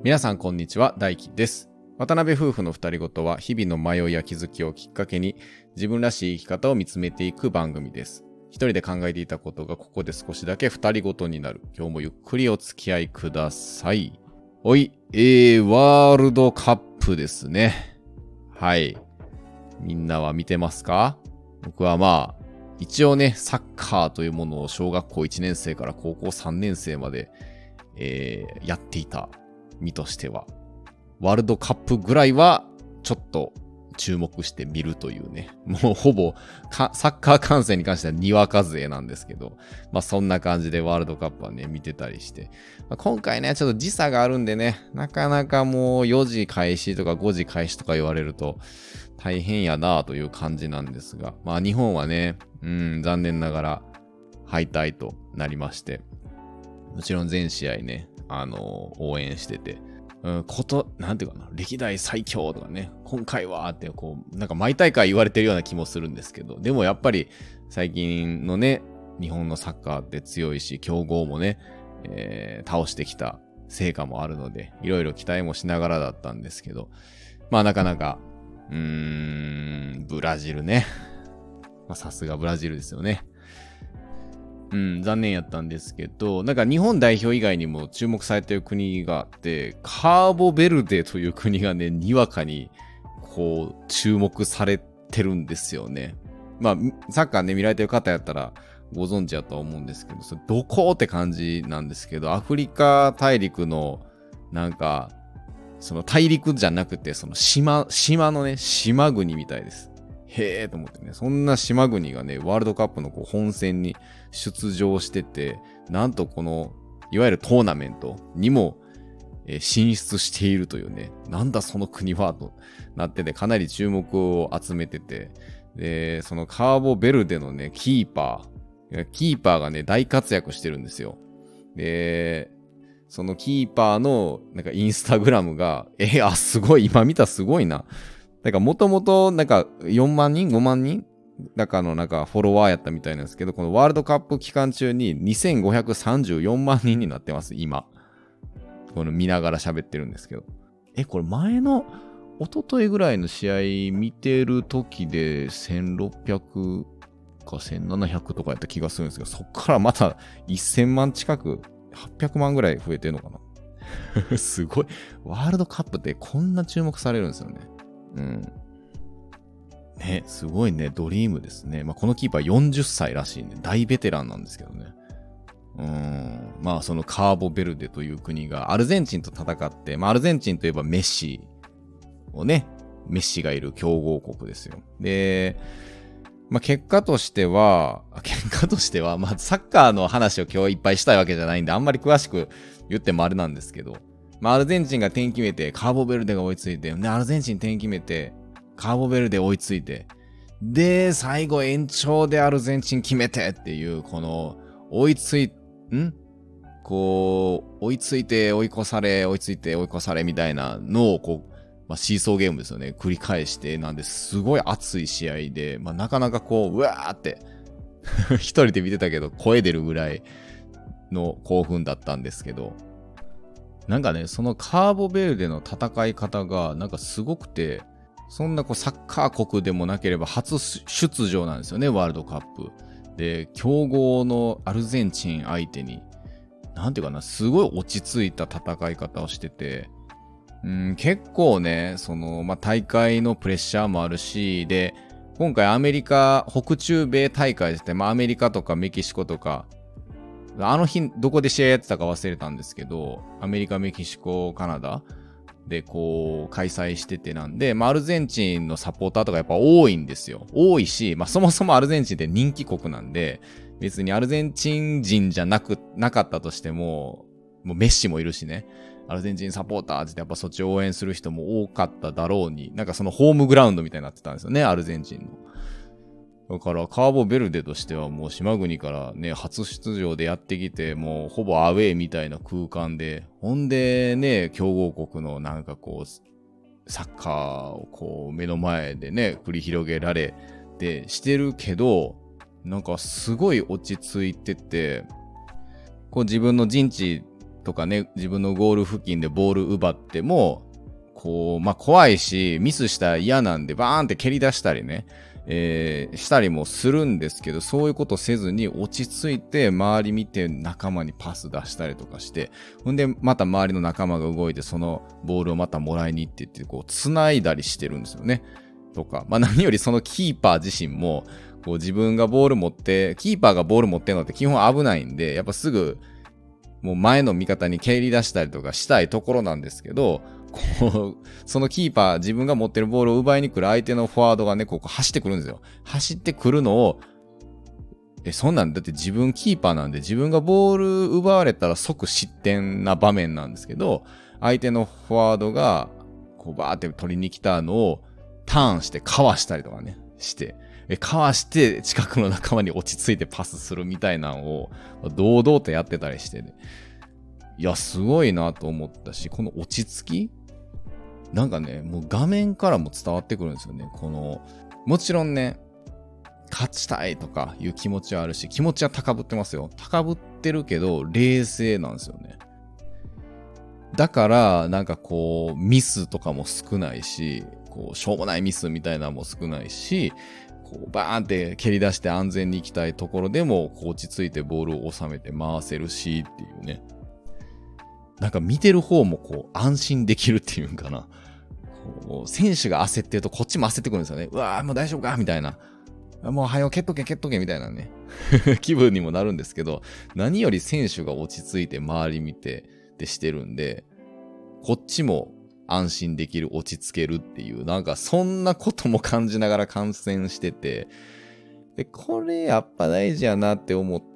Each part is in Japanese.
皆さんこんにちは、大輝です。渡辺夫婦の二人ごとは日々の迷いや気づきをきっかけに自分らしい生き方を見つめていく番組です。一人で考えていたことがここで少しだけ二人ごとになる。今日もゆっくりお付き合いください。ワールドカップですね。はい。みんなは見てますか？僕は一応ね、サッカーというものを小学校1年生から高校3年生まで、やっていた身としては、ワールドカップぐらいはちょっと注目して見るというね、もうほぼサッカー観戦に関してはにわか勢なんですけど、そんな感じでワールドカップはね、見てたりして、今回ね、ちょっと時差があるんでね、なかなかもう4時開始とか5時開始とか言われると大変やなという感じなんですが、日本はね、残念ながら敗退となりまして、もちろん全試合ね、応援してて、なんていうかな、歴代最強とかね、今回はってなんか毎大会言われてるような気もするんですけど、でもやっぱり最近のね、日本のサッカーって強いし、強豪もね、倒してきた成果もあるので、いろいろ期待もしながらだったんですけど、なかなか、ブラジルね。さすがブラジルですよね。残念やったんですけど、なんか日本代表以外にも注目されている国があって、カーボベルデという国がね、にわかに注目されてるんですよね。サッカーね、見られてる方やったらご存知やとは思うんですけど、それどこって感じなんですけど、アフリカ大陸のなんか、その大陸じゃなくて、その島のね、島国みたいです。へーと思ってね、そんな島国がね、ワールドカップの本戦に出場してて、なんとこの、いわゆるトーナメントにも、進出しているというね、なんだその国はとなってて、かなり注目を集めてて、で、そのカーボベルデのね、キーパーがね、大活躍してるんですよ。で、そのキーパーの、なんかインスタグラムが、すごい、今見たすごいな。なんかもともとなんか4万人 ?5 万人なんかなんかフォロワーやったみたいなんですけど、このワールドカップ期間中に2534万人になってます、今。この見ながら喋ってるんですけど。これ前の、一昨日ぐらいの試合見てる時で1600か1700とかやった気がするんですけど、そっからまた1000万近く、800万ぐらい増えてるのかな。すごい。ワールドカップってこんな注目されるんですよね。ね、すごいね、ドリームですね。このキーパー40歳らしいね。大ベテランなんですけどね。そのカーボベルデという国がアルゼンチンと戦って、アルゼンチンといえばメッシがいる強豪国ですよ。で、結果としては、サッカーの話を今日いっぱいしたいわけじゃないんで、あんまり詳しく言ってもあれなんですけど、アルゼンチンが点決めて、カーボベルデが追いついて、アルゼンチン点決めて、カーボベルデ追いついて、で、最後延長でアルゼンチン決めてっていう、この、追いついて追い越され、追いついて追い越されみたいなのをシーソーゲームですよね。繰り返して、なんですごい熱い試合で、なかなかうわーって一人で見てたけど、声出るぐらいの興奮だったんですけど、なんかね、そのカーボベルデの戦い方がなんかすごくて、そんなサッカー国でもなければ初出場なんですよね、ワールドカップ。で、強豪のアルゼンチン相手に、なんていうかな、すごい落ち着いた戦い方をしてて、結構ね、大会のプレッシャーもあるし、で、今回アメリカ、北中米大会ですね、アメリカとかメキシコとか、あの日、どこで試合やってたか忘れたんですけど、アメリカ、メキシコ、カナダで開催しててなんで、アルゼンチンのサポーターとかやっぱ多いんですよ。多いし、そもそもアルゼンチンって人気国なんで、別にアルゼンチン人じゃなかったとしても、もうメッシもいるしね、アルゼンチンサポーターってやっぱそっちを応援する人も多かっただろうに、なんかそのホームグラウンドみたいになってたんですよね、アルゼンチンの。だからカーボベルデとしてはもう島国からね、初出場でやってきて、もうほぼアウェーみたいな空間で、ほんでね、強豪国のなんかサッカーを目の前でね、繰り広げられてしてるけど、なんかすごい落ち着いてて、自分の陣地とかね、自分のゴール付近でボール奪っても、こう、怖いし、ミスしたら嫌なんで、バーンって蹴り出したりね、したりもするんですけど、そういうことせずに落ち着いて周り見て仲間にパス出したりとかして、ほんでまた周りの仲間が動いてそのボールをまたもらいに行ってってこう繋いだりしてるんですよね。とか、何よりそのキーパー自身もこう自分がボール持って、キーパーがボール持ってるのって基本危ないんで、やっぱすぐもう前の味方に蹴り出したりとかしたいところなんですけど、こう、そのキーパー、自分が持ってるボールを奪いに来る相手のフォワードがね、ここ走ってくるんですよ。走ってくるのを、そんなんだって自分キーパーなんで自分がボール奪われたら即失点な場面なんですけど、相手のフォワードが、こうバーって取りに来たのをターンしてかわしたりとかね、して、かわして近くの仲間に落ち着いてパスするみたいなのを堂々とやってたりしてね。いや、すごいなと思ったし、この落ち着きなんかね、もう画面からも伝わってくるんですよね。もちろんね、勝ちたいとかいう気持ちはあるし、気持ちは高ぶってますよ。高ぶってるけど、冷静なんですよね。だから、なんかこう、ミスとかも少ないし、こう、しょうもないミスみたいなのも少ないし、こう、バーンって蹴り出して安全に行きたいところでも、こう落ち着いてボールを収めて回せるしっていうね。なんか見てる方もこう、安心できるっていうんかな。こう選手が焦ってるとこっちも焦ってくるんですよね。うわーもう大丈夫かみたいな。もう早く蹴っとけみたいなね。気分にもなるんですけど、何より選手が落ち着いて周り見てってしてるんで、こっちも安心できる、落ち着けるっていう、なんかそんなことも感じながら観戦してて、で、これやっぱ大事やなって思って、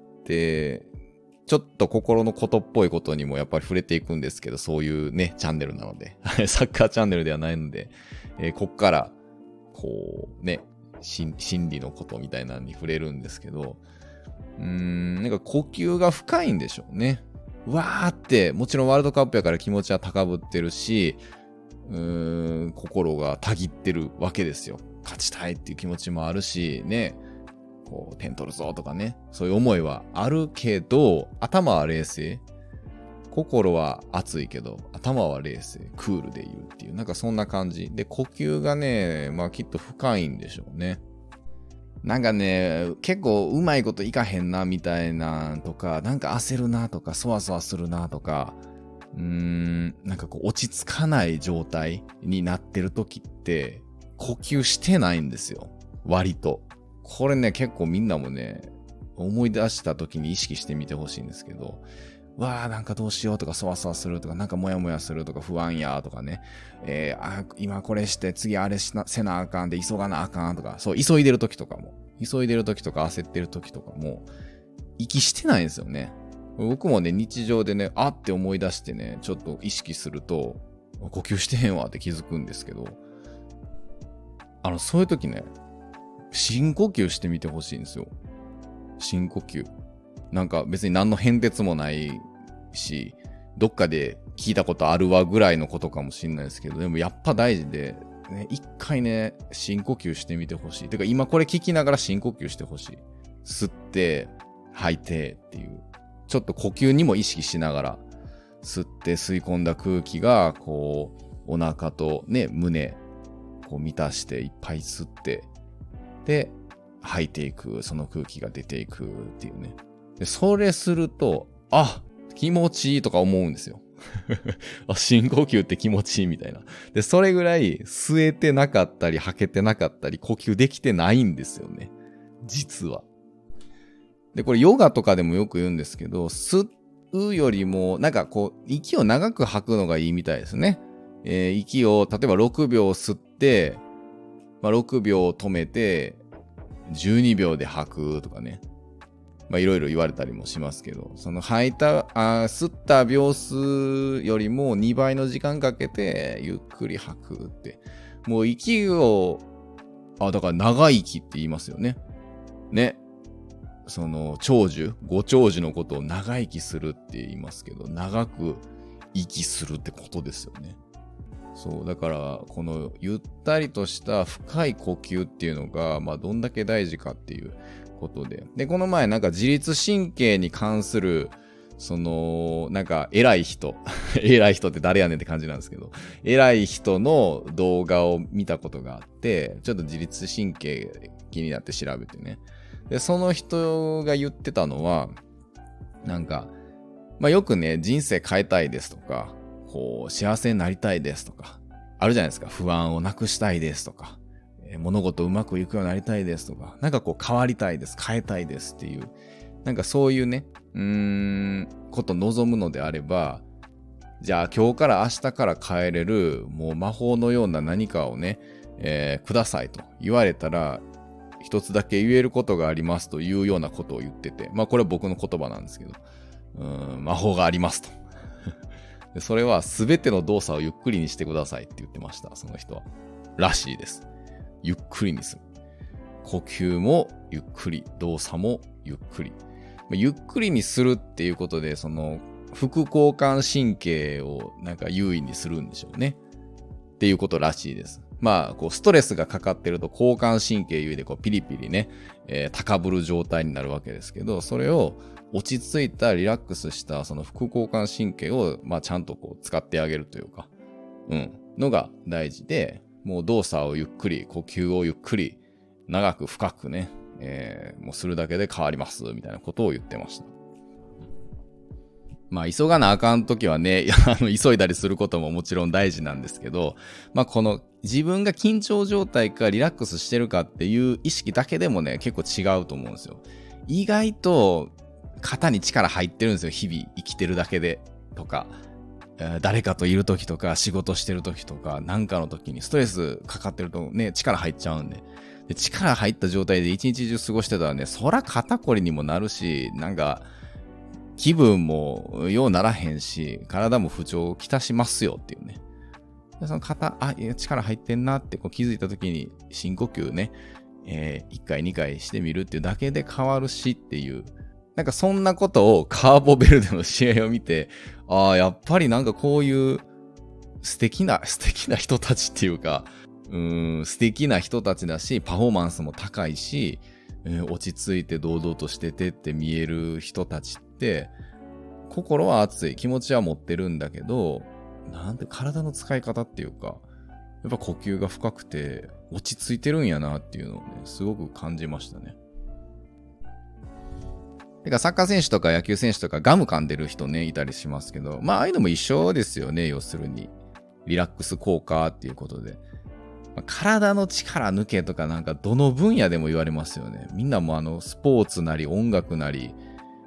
ちょっと心のことっぽいことにもやっぱり触れていくんですけど、そういうね、チャンネルなので、サッカーチャンネルではないので、こっから、こうね、心理のことみたいなのに触れるんですけど、なんか呼吸が深いんでしょうね。わーって、もちろんワールドカップやから気持ちは高ぶってるし、心がたぎってるわけですよ。勝ちたいっていう気持ちもあるし、ね、こう点取るぞとかね、そういう思いはあるけど、頭は冷静。心は熱いけど、頭は冷静、クールでいるっていう、なんかそんな感じ。で、呼吸がね、きっと深いんでしょうね。なんかね、結構うまいこといかへんなみたいなとか、なんか焦るなとか、そわそわするなとか、なんかこう落ち着かない状態になってる時って、呼吸してないんですよ。割と。これね、結構みんなもね、思い出した時に意識してみてほしいんですけど、わーなんかどうしようとかそわそわするとかなんかモヤモヤするとか不安やとかね、今これして次あれせなあかんで急がなあかんとか、そう急いでる時とか焦ってる時とかも息してないんですよね。僕もね日常でねあって思い出してねちょっと意識すると呼吸してへんわって気づくんですけど、そういう時ね深呼吸してみてほしいんですよ。深呼吸。なんか別に何の変哲もないし、どっかで聞いたことあるわぐらいのことかもしれないですけど、でもやっぱ大事で、ね、一回ね、深呼吸してみてほしい。てか今これ聞きながら深呼吸してほしい。吸って、吐いてっていう。ちょっと呼吸にも意識しながら、吸って吸い込んだ空気が、こう、お腹とね、胸、こう満たしていっぱい吸って、で、吐いていく、その空気が出ていくっていうね。でそれすると、気持ちいいとか思うんですよ。深呼吸って気持ちいいみたいな。で、それぐらい吸えてなかったり、吐けてなかったり、呼吸できてないんですよね。実は。で、これヨガとかでもよく言うんですけど、吸うよりも、なんかこう、息を長く吐くのがいいみたいですね。息を、例えば6秒吸って、6秒止めて、12秒で吐くとかね。いろいろ言われたりもしますけど、その吸った秒数よりも2倍の時間かけてゆっくり吐くって。もう息を、だから長生きって言いますよね。ね。そのご長寿のことを長生きするって言いますけど、長く息するってことですよね。そう、だから、このゆったりとした深い呼吸っていうのが、どんだけ大事かっていうことで。で、この前なんか自律神経に関するなんか偉い人偉い人って誰やねんって感じなんですけど、偉い人の動画を見たことがあって、ちょっと自律神経気になって調べてね。で、その人が言ってたのは、なんか、よくね、人生変えたいですとか、幸せになりたいですとか、あるじゃないですか。不安をなくしたいですとか、物事うまくいくようになりたいですとか、なんか変わりたいです、変えたいですっていう、なんかそういうね、こと望むのであれば、じゃあ今日から明日から変えれる、もう魔法のような何かをね、くださいと言われたら、一つだけ言えることがありますというようなことを言ってて、これは僕の言葉なんですけど、魔法がありますと。でそれは全ての動作をゆっくりにしてくださいって言ってました、その人は。らしいです。ゆっくりにする。呼吸もゆっくり、動作もゆっくり。ゆっくりにするっていうことで、副交感神経をなんか優位にするんでしょうね。っていうことらしいです。ストレスがかかってると交感神経優位でピリピリね、高ぶる状態になるわけですけど、それを落ち着いたリラックスしたその副交感神経をちゃんと使ってあげるというか、のが大事で、もう動作をゆっくり、呼吸をゆっくり、長く深くね、もうするだけで変わりますみたいなことを言ってました。急がなあかんときはね、急いだりすることももちろん大事なんですけど、この自分が緊張状態かリラックスしてるかっていう意識だけでもね、結構違うと思うんですよ。意外と肩に力入ってるんですよ、日々生きてるだけでとか。誰かといるときとか、仕事してるときとか、なんかのときにストレスかかってるとね、力入っちゃうんで。力入った状態で一日中過ごしてたらね、そら肩こりにもなるし、なんか、気分もようならへんし、体も不調をきたしますよっていうね。でその力入ってんなって気づいたときに深呼吸ね、1回2回してみるっていうだけで変わるしっていう。なんかそんなことをカーボベルデの試合を見て、やっぱりなんかこういう素敵な人たちっていうか、素敵な人たちだし、パフォーマンスも高いし、落ち着いて堂々としててって見える人たちって、心は熱い、気持ちは持ってるんだけど、なんて体の使い方っていうか、やっぱ呼吸が深くて落ち着いてるんやなっていうのをね、すごく感じましたね。てかサッカー選手とか野球選手とかガム噛んでる人ね、いたりしますけど、ああいうのも一緒ですよね、要するに。リラックス効果っていうことで。体の力抜けとかなんかどの分野でも言われますよね。みんなもスポーツなり音楽なり、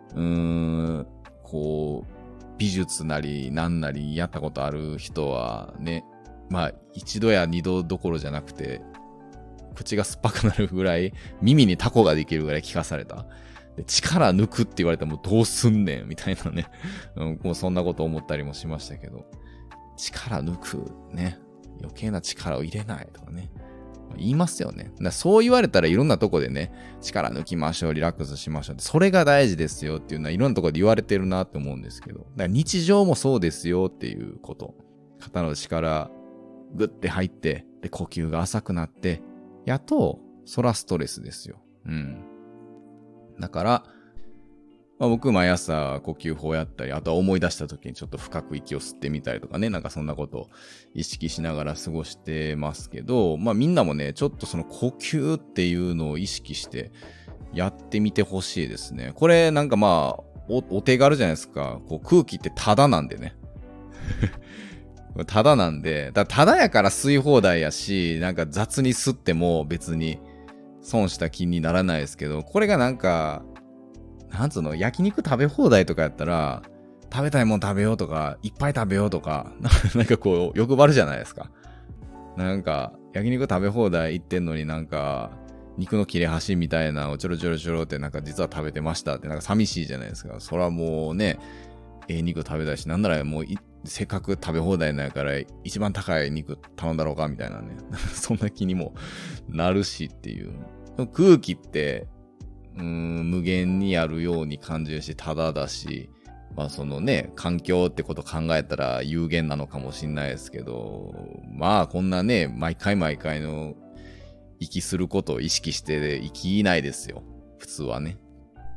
美術なりなんなりやったことある人はね、一度や二度どころじゃなくて、口が酸っぱくなるぐらい、耳にタコができるぐらい聞かされた。で力抜くって言われたらもうどうすんねんみたいなね、もうそんなこと思ったりもしましたけど、力抜くね、余計な力を入れないとかね、言いますよね。そう言われたらいろんなとこでね、力抜きましょう、リラックスしましょうって、それが大事ですよっていうのはいろんなとこで言われてるなって思うんですけど、だから日常もそうですよっていうこと。肩の力グッて入って、で呼吸が浅くなって、やっとそらストレスですよ。だから、僕毎朝呼吸法やったり、あとは思い出した時にちょっと深く息を吸ってみたりとかね、なんかそんなことを意識しながら過ごしてますけど、みんなもね、ちょっとその呼吸っていうのを意識してやってみてほしいですね。これなんかお手軽じゃないですか。空気ってタダなんでね。タダなんで、タダやから吸い放題やし、なんか雑に吸っても別に損した気にならないですけど、これがなんか、焼肉食べ放題とかやったら、食べたいもん食べようとか、いっぱい食べようとか、なんか欲張るじゃないですか。なんか、焼肉食べ放題行ってんのになんか、肉の切れ端みたいなのをちょろちょろちょろってなんか実は食べてましたってなんか寂しいじゃないですか。そらもうね、肉食べたいし、なんならもうせっかく食べ放題なんやから一番高い肉頼んだろうかみたいなね。そんな気にもなるしっていう。空気って、無限にあるように感じるし、ただだし、そのね、環境ってこと考えたら有限なのかもしんないですけど、こんなね、毎回毎回の息することを意識して生きないですよ。普通はね。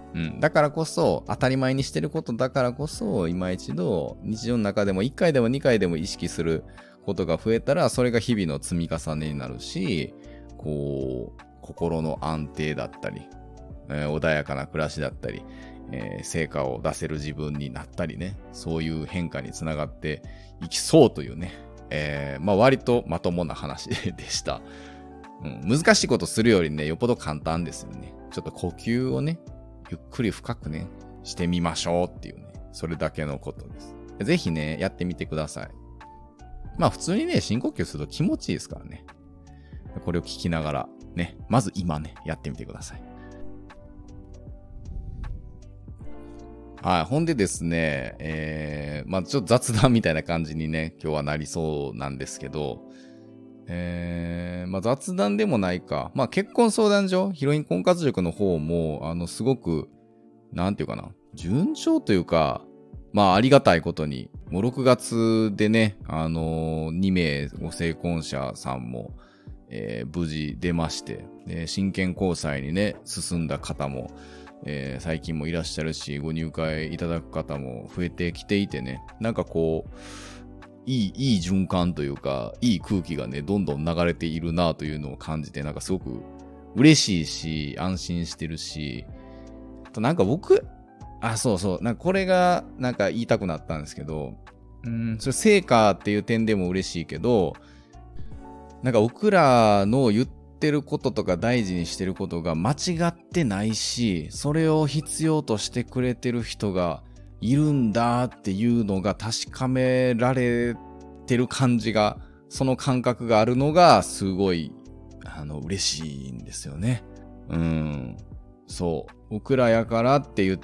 だからこそ、当たり前にしてることだからこそ、今一度、日常の中でも1回でも2回でも意識することが増えたら、それが日々の積み重ねになるし、こう、心の安定だったり、穏やかな暮らしだったり、成果を出せる自分になったりね、そういう変化につながっていきそうというね、割とまともな話でした。難しいことするよりね、よっぽど簡単ですよね。ちょっと呼吸をね、ゆっくり深くね、してみましょうっていうね、それだけのことです。ぜひね、やってみてください。普通にね、深呼吸すると気持ちいいですからね。これを聞きながら、ね、まず今ね、やってみてください。はい、ほんでですね、ちょっと雑談みたいな感じにね、今日はなりそうなんですけど、雑談でもないか。結婚相談所、ヒロイン婚活塾の方も、すごく、なんていうかな、順調というか、ありがたいことに、もう6月でね、2名ご成婚者さんも、無事出まして、真剣交際にね、進んだ方も、最近もいらっしゃるし、ご入会いただく方も増えてきていてね、なんかこう、いい循環というか、いい空気がね、どんどん流れているなというのを感じて、なんかすごく嬉しいし、安心してるし、あとなんか僕、なんかこれがなんか言いたくなったんですけど、それ成果っていう点でも嬉しいけど、なんか僕らの言ってることとか大事にしてることが間違ってないし、それを必要としてくれてる人がいるんだっていうのが確かめられてる感じが、その感覚があるのがすごい嬉しいんですよね。そう。僕らやからって言って、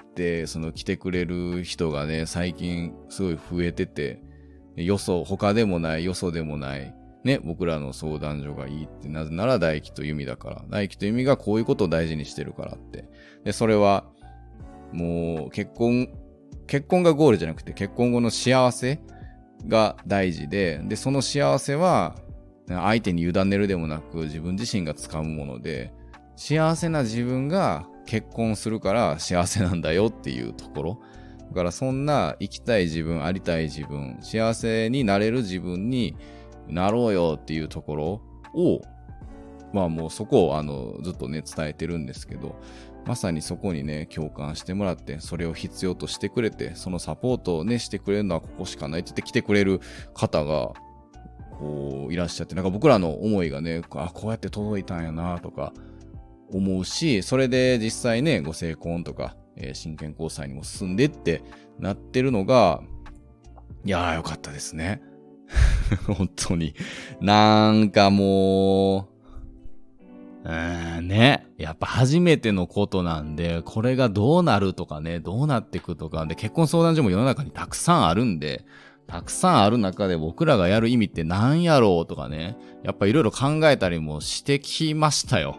来てくれる人がね、最近すごい増えてて、他でもない、よそでもない、ね、僕らの相談所がいいって、なぜなら大輝と由美だから。大輝と由美がこういうことを大事にしてるからって。で、それは、もう、結婚がゴールじゃなくて、結婚後の幸せが大事で、その幸せは、相手に委ねるでもなく、自分自身が掴むもので、幸せな自分が結婚するから幸せなんだよっていうところ。だからそんな生きたい自分、ありたい自分、幸せになれる自分になろうよっていうところを、もうそこをずっとね伝えてるんですけど、まさにそこにね共感してもらって、それを必要としてくれて、そのサポートをねしてくれるのはここしかないって言って来てくれる方がこういらっしゃって、なんか僕らの思いがね、こうやって届いたんやなとか思うし、それで実際ねご成婚とか、真剣交際にも進んでってなってるのが、いやーよかったですね。本当に。なんかもう、ね。やっぱ初めてのことなんで、これがどうなるとかね、どうなっていくとかで、結婚相談所も世の中にたくさんあるんで、たくさんある中で僕らがやる意味って何やろうとかね、やっぱいろいろ考えたりもしてきましたよ。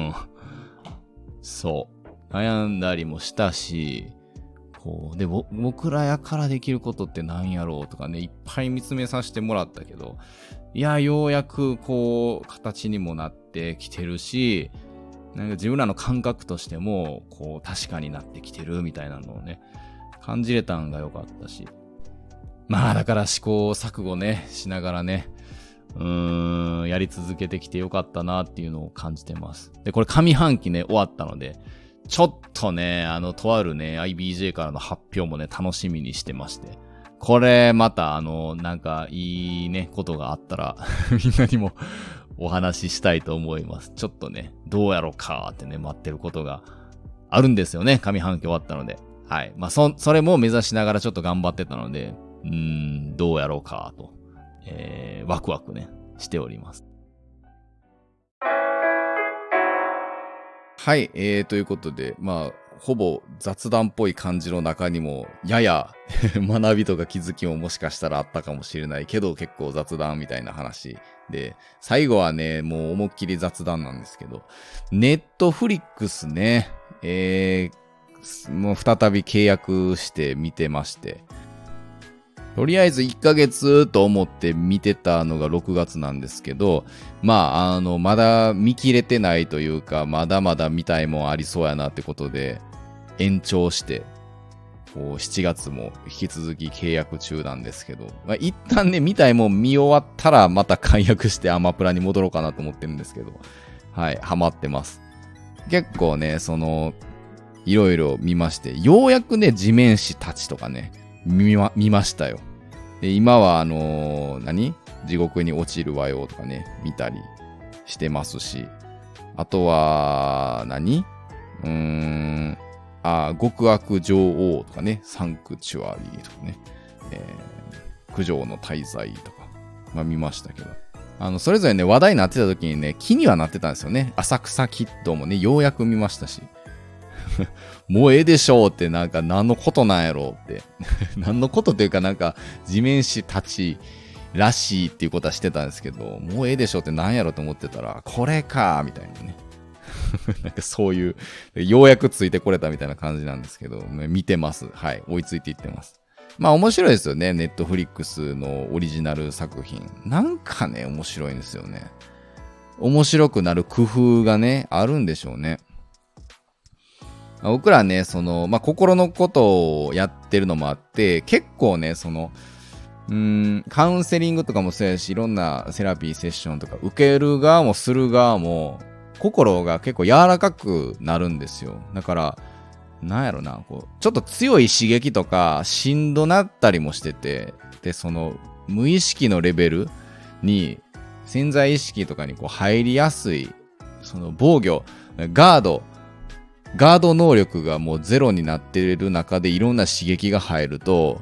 そう。悩んだりもしたし、で、僕らやからできることって何やろうとかね、いっぱい見つめさせてもらったけど、いや、ようやく形にもなってきてるし、なんか自分らの感覚としても、確かになってきてるみたいなのをね、感じれたんが良かったし。だから試行錯誤ね、しながらね、やり続けてきてよかったなっていうのを感じてます。で、これ上半期ね、終わったので、ちょっとね、とあるね、IBJ からの発表もね、楽しみにしてまして。これ、また、なんか、いいね、ことがあったら、みんなにもお話ししたいと思います。ちょっとね、どうやろうかってね、待ってることがあるんですよね。上半期終わったので。はい。それも目指しながらちょっと頑張ってたので、どうやろうかと、ワクワクね、しております。はい、ということで、ほぼ雑談っぽい感じの中にも、やや学びとか気づきももしかしたらあったかもしれないけど、結構雑談みたいな話で、最後はね、もう思いっきり雑談なんですけど、ネットフリックスね、もう再び契約して見てまして、とりあえず1ヶ月と思って見てたのが6月なんですけど、まだ見切れてないというか、まだまだ見たいもんありそうやなってことで、 延長して、こう7月も引き続き契約中なんですけど、一旦ね、見たいもん見終わったらまた解約してアマプラに戻ろうかなと思ってるんですけど、はい、ハマってます。結構ね、いろいろ見まして、ようやくね、地面師たちとかね、見ましたよ。で、今は地獄に落ちるわよとかね、見たりしてますし、あとは、極悪女王とかね、サンクチュアリーとかね、九条の大罪とか、見ましたけど。それぞれね、話題になってた時にね、気にはなってたんですよね。浅草キッドもね、ようやく見ましたし。もうええでしょうって何のことなんやろうって。何のことというか地面師たちらしいっていうことはしてたんですけど、もうええでしょうって何やろうと思ってたら、これかみたいなね。そういう、ようやくついてこれたみたいな感じなんですけど、見てます。はい。追いついていってます。面白いですよね。ネットフリックスのオリジナル作品。面白いんですよね。面白くなる工夫がね、あるんでしょうね。僕らね、心のことをやってるのもあって、結構ね、カウンセリングとかもそうやし、いろんなセラピーセッションとか、受ける側もする側も、心が結構柔らかくなるんですよ。だから、ちょっと強い刺激とか、しんどなったりもしてて、で、無意識のレベルに、潜在意識とかに入りやすい、防御、ガード能力がもうゼロになっている中でいろんな刺激が入ると、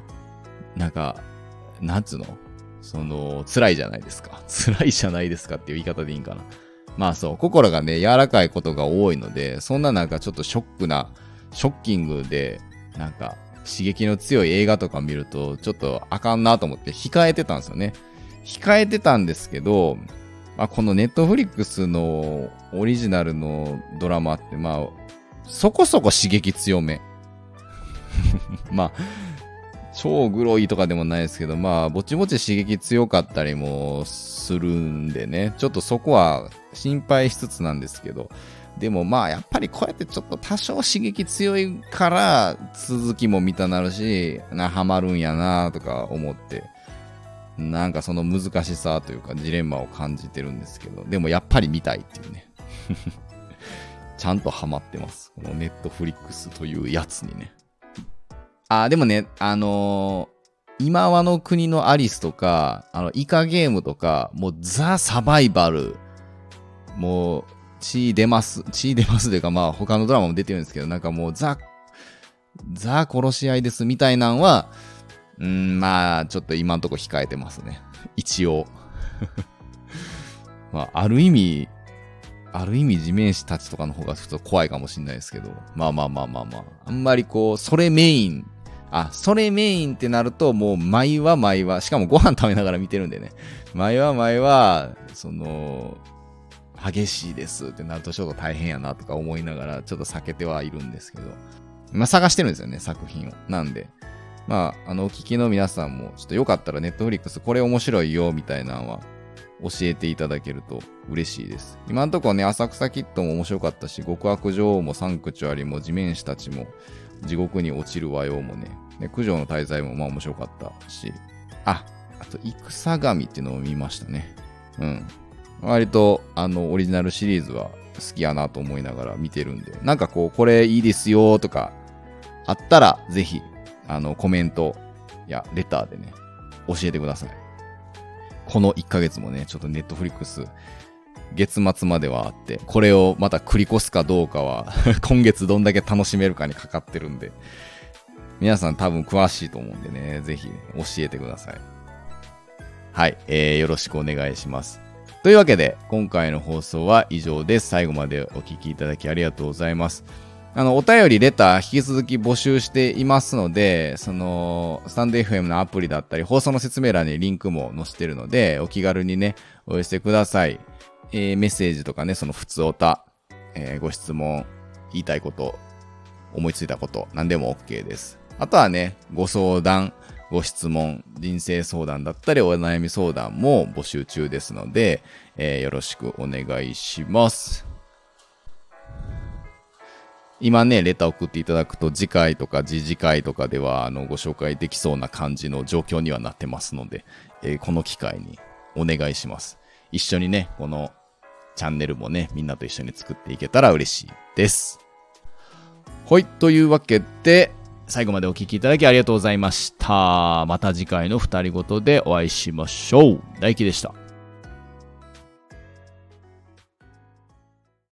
辛いじゃないですか。辛いじゃないですかっていう言い方でいいんかな。心がね、柔らかいことが多いので、そんなちょっとショッキングで、刺激の強い映画とか見ると、ちょっとあかんなと思って控えてたんですよね。控えてたんですけど、このネットフリックスのオリジナルのドラマって、そこそこ刺激強め。超グロいとかでもないですけど、ぼちぼち刺激強かったりもするんでね、ちょっとそこは心配しつつなんですけど、でもやっぱりこうやってちょっと多少刺激強いから続きも見たなるし、ハマるんやなとか思って、その難しさというかジレンマを感じてるんですけど、でもやっぱり見たいっていうね。ちゃんとハマってます。このネットフリックスというやつにね。でもね、今はの国のアリスとか、イカゲームとか、もうザ・サバイバル、もう、血出ますというか、他のドラマも出てるんですけど、もうザ殺し合いですみたいなんは、ちょっと今んとこ控えてますね。一応。ある意味地面師たちとかの方がちょっと怖いかもしれないですけど、あんまりそれメインってなると、もう毎話、しかもご飯食べながら見てるんでね、毎話、激しいですってなるとちょっと大変やなとか思いながら、ちょっと避けてはいるんですけど、探してるんですよね、作品を。なんで、お聞きの皆さんも、ちょっとよかったらネットフリックスこれ面白いよ、みたいなのは、教えていただけると嬉しいです。今のところね、浅草キッドも面白かったし、極悪女王もサンクチュアリも地面師たちも、地獄に落ちる和洋もね、九条の大罪も面白かったし、あと、戦神っていうのを見ましたね。割と、オリジナルシリーズは好きやなと思いながら見てるんで、これいいですよとか、あったら、ぜひ、コメントやレターでね、教えてください。この1ヶ月もね、ちょっとネットフリックス、月末まではあって、これをまた繰り越すかどうかは、今月どんだけ楽しめるかにかかってるんで、皆さん多分詳しいと思うんでね、ぜひ教えてください。はい、よろしくお願いします。というわけで、今回の放送は以上です。最後までお聞きいただきありがとうございます。お便り、レター、引き続き募集していますので、スタンド FM のアプリだったり、放送の説明欄にリンクも載せてるので、お気軽にね、お寄せください。メッセージとかね、普通おた、ご質問、言いたいこと、思いついたこと、何でも OK です。あとはね、ご相談、ご質問、人生相談だったり、お悩み相談も募集中ですので、よろしくお願いします。 今ね、レター送っていただくと次回とか次々回とかではご紹介できそうな感じの状況にはなってますので、この機会にお願いします。一緒にね、このチャンネルもね、みんなと一緒に作っていけたら嬉しいです。はい、というわけで、最後までお聞きいただきありがとうございました。また次回の二人ごとでお会いしましょう。大輝でした。